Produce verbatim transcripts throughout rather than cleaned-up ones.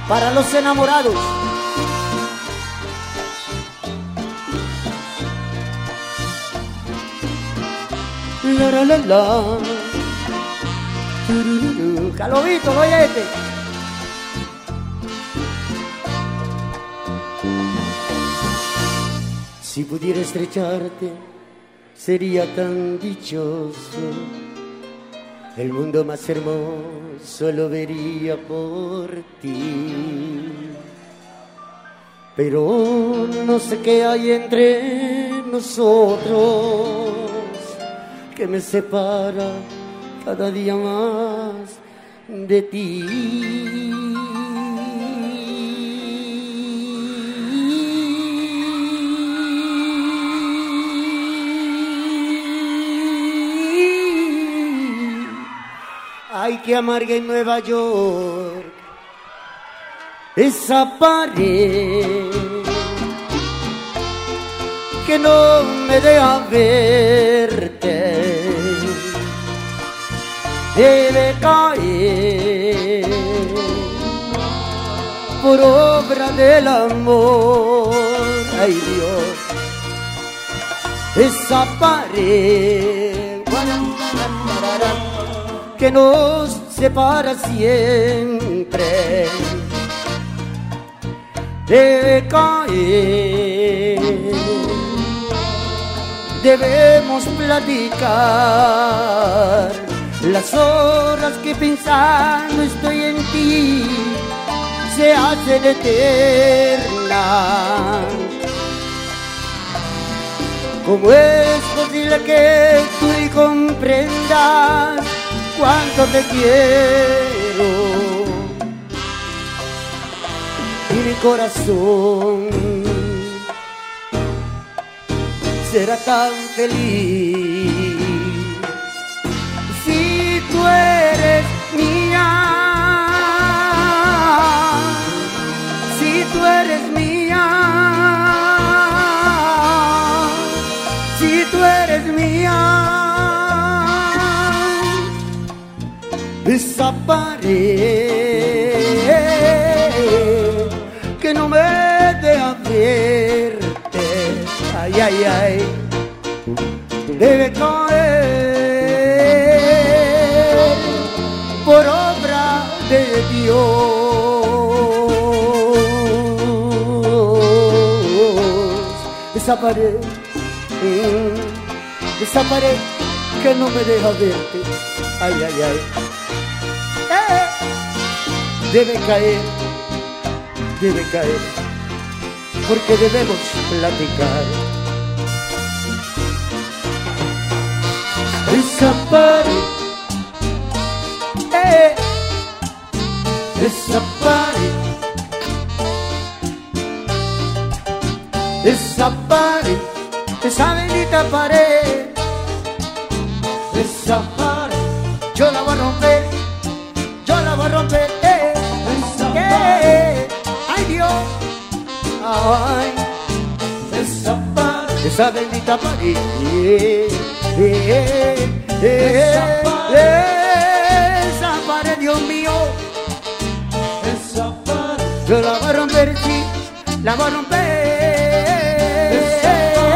para los enamorados. La la la la. Calobito, oye este. Si pudiera estrecharte, sería tan dichoso. El mundo más hermoso lo vería por ti. Pero no sé qué hay entre nosotros que me separa cada día más de ti. Ay, que amarga en Nueva York esa pared que no me deja verte. Debe caer por obra del amor. Ay, Dios, esa pared que nos separa siempre debe caer. Debemos platicar las horas que pensando estoy en ti se hacen eternas. ¿Cómo es posible que tú y comprendas cuánto te quiero? Y mi corazón será tan feliz si tú eres mía, si tú eres mía, si tú eres mía. Esa pared que no me deja verte, ay, ay, ay, debe caer por obra de Dios. Esa pared, esa pared que no me deja verte, ay, ay, ay. Debe caer, debe caer, porque debemos platicar. Esa pared, eh, esa pared, esa pared, esa bendita pared, esa pared, yo la voy a romper, yo la voy a romper, eh. Eh, ay, Dios, ay, esa pared, esa bendita pared, eh, eh, eh, esa pared, esa pared, Dios mío, esa pared, yo la voy a romper, sí, la voy a romper, esa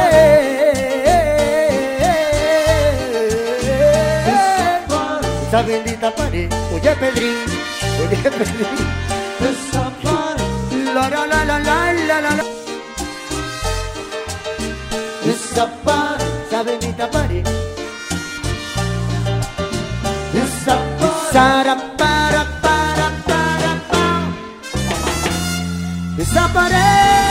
pared, esa bendita pared, oye Pedrín, oye Pedrín. Esa pared, la la la la la la la. Esa pared, esa bendita pared. Esa para para para para para. Esa pared.